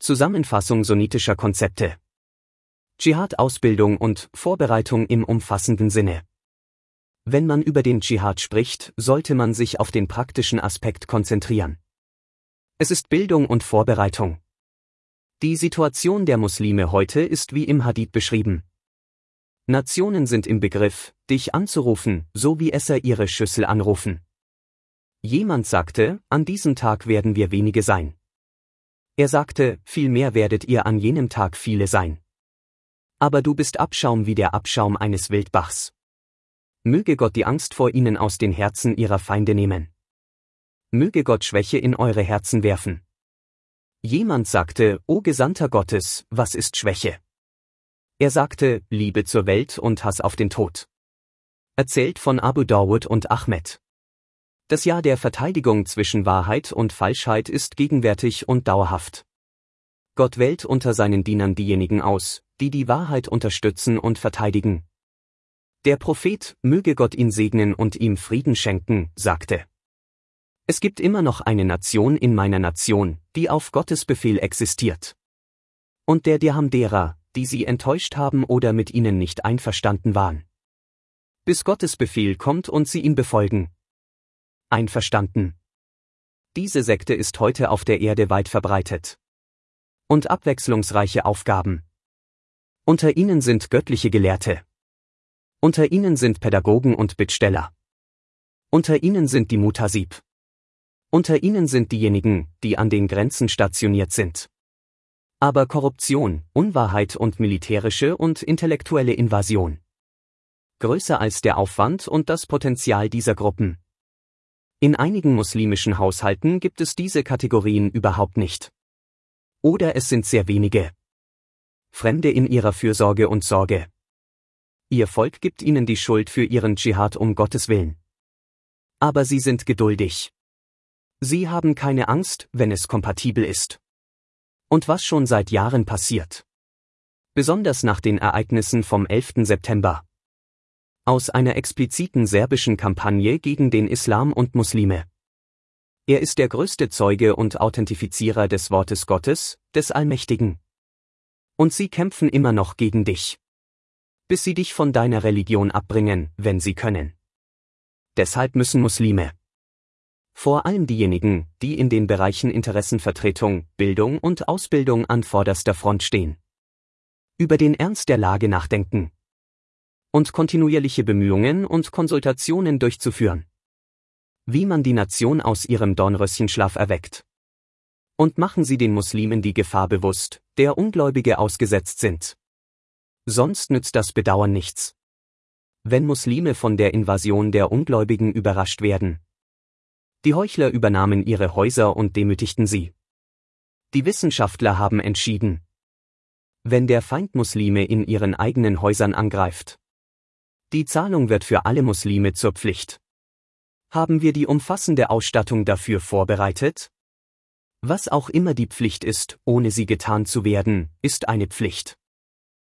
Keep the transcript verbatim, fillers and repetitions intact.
Zusammenfassung sunnitischer Konzepte. Dschihad-Ausbildung und Vorbereitung im umfassenden Sinne. Wenn man über den Dschihad spricht, sollte man sich auf den praktischen Aspekt konzentrieren. Es ist Bildung und Vorbereitung. Die Situation der Muslime heute ist wie im Hadith beschrieben. Nationen sind im Begriff, dich anzurufen, so wie Esser ihre Schüssel anrufen. Jemand sagte, an diesem Tag werden wir wenige sein. Er sagte, vielmehr werdet ihr an jenem Tag viele sein. Aber du bist Abschaum wie der Abschaum eines Wildbachs. Möge Gott die Angst vor ihnen aus den Herzen ihrer Feinde nehmen. Möge Gott Schwäche in eure Herzen werfen. Jemand sagte, O Gesandter Gottes, was ist Schwäche? Er sagte, Liebe zur Welt und Hass auf den Tod. Erzählt von Abu Dawud und Ahmed. Das Jahr der Verteidigung zwischen Wahrheit und Falschheit ist gegenwärtig und dauerhaft. Gott wählt unter seinen Dienern diejenigen aus, die die Wahrheit unterstützen und verteidigen. Der Prophet, möge Gott ihn segnen und ihm Frieden schenken, sagte: Es gibt immer noch eine Nation in meiner Nation, die auf Gottes Befehl existiert. Und der Dirham derer, die sie enttäuscht haben oder mit ihnen nicht einverstanden waren. Bis Gottes Befehl kommt und sie ihn befolgen. Einverstanden. Diese Sekte ist heute auf der Erde weit verbreitet. Und abwechslungsreiche Aufgaben. Unter ihnen sind göttliche Gelehrte. Unter ihnen sind Pädagogen und Bittsteller. Unter ihnen sind die Mutasib. Unter ihnen sind diejenigen, die an den Grenzen stationiert sind. Aber Korruption, Unwahrheit und militärische und intellektuelle Invasion. Größer als der Aufwand und das Potenzial dieser Gruppen. In einigen muslimischen Haushalten gibt es diese Kategorien überhaupt nicht. Oder es sind sehr wenige. Fremde in ihrer Fürsorge und Sorge. Ihr Volk gibt ihnen die Schuld für ihren Dschihad um Gottes Willen. Aber sie sind geduldig. Sie haben keine Angst, wenn es kompatibel ist. Und was schon seit Jahren passiert. Besonders nach den Ereignissen vom elften September. Aus einer expliziten serbischen Kampagne gegen den Islam und Muslime. Er ist der größte Zeuge und Authentifizierer des Wortes Gottes, des Allmächtigen. Und sie kämpfen immer noch gegen dich. Bis sie dich von deiner Religion abbringen, wenn sie können. Deshalb müssen Muslime, vor allem diejenigen, die in den Bereichen Interessenvertretung, Bildung und Ausbildung an vorderster Front stehen, über den Ernst der Lage nachdenken. Und kontinuierliche Bemühungen und Konsultationen durchzuführen. Wie man die Nation aus ihrem Dornröschenschlaf erweckt. Und machen sie den Muslimen die Gefahr bewusst, der Ungläubige ausgesetzt sind. Sonst nützt das Bedauern nichts. Wenn Muslime von der Invasion der Ungläubigen überrascht werden. Die Heuchler übernahmen ihre Häuser und demütigten sie. Die Wissenschaftler haben entschieden. Wenn der Feind Muslime in ihren eigenen Häusern angreift. Die Zahlung wird für alle Muslime zur Pflicht. Haben wir die umfassende Ausstattung dafür vorbereitet? Was auch immer die Pflicht ist, ohne sie getan zu werden, ist eine Pflicht.